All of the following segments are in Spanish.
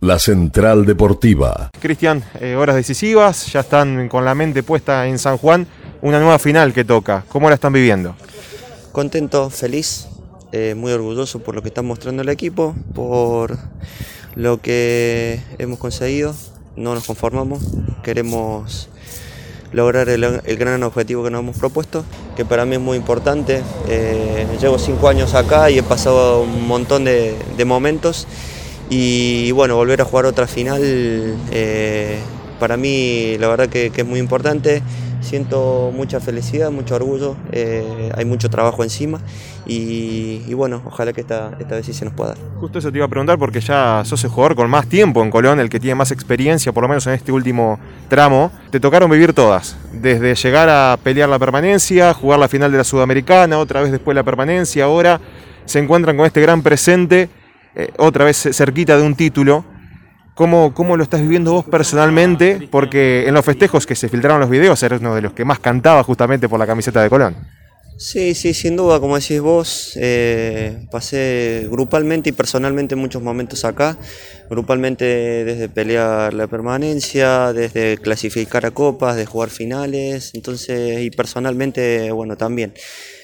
La Central Deportiva. Cristian, horas decisivas, ya están con la mente puesta en San Juan, una nueva final que toca. ¿Cómo la están viviendo? Contento, feliz, muy orgulloso por lo que está mostrando el equipo, por lo que hemos conseguido. No nos conformamos, queremos lograr el gran objetivo que nos hemos propuesto, que para mí es muy importante. Llevo 5 años acá y he pasado un montón de momentos. Y bueno, volver a jugar otra final, para mí la verdad que es muy importante. Siento mucha felicidad, mucho orgullo, hay mucho trabajo encima y bueno, ojalá que esta vez sí se nos pueda dar. Justo eso te iba a preguntar porque ya sos el jugador con más tiempo en Colón, el que tiene más experiencia, por lo menos en este último tramo. Te tocaron vivir todas, desde llegar a pelear la permanencia, jugar la final de la Sudamericana, otra vez después la permanencia, ahora se encuentran con este gran presente, otra vez cerquita de un título. ¿Cómo lo estás viviendo vos personalmente? Porque en los festejos que se filtraron los videos eres uno de los que más cantaba justamente por la camiseta de Colón. Sí, sin duda, como decís vos, pasé grupalmente y personalmente muchos momentos acá. Grupalmente desde pelear la permanencia, desde clasificar a copas, de jugar finales, entonces, y personalmente, bueno, también.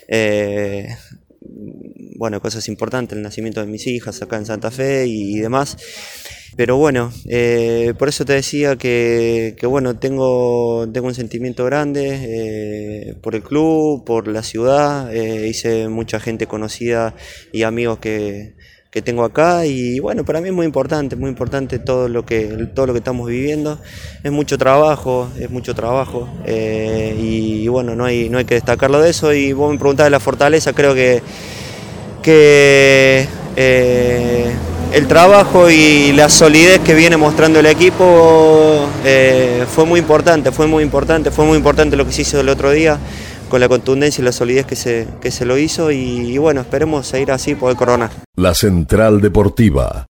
Bueno, cosas importantes, el nacimiento de mis hijas acá en Santa Fe y demás. Pero bueno, por eso te decía que bueno, tengo un sentimiento grande por el club, por la ciudad. Hice mucha gente conocida y amigos que tengo acá y bueno, para mí es muy importante todo lo que estamos viviendo. Es mucho trabajo y bueno, no hay que destacarlo de eso. Y vos me preguntabas de la fortaleza, creo que el trabajo y la solidez que viene mostrando el equipo fue muy importante lo que se hizo el otro día, con la contundencia y la solidez que se lo hizo y bueno, esperemos seguir así, poder coronar. La Central Deportiva.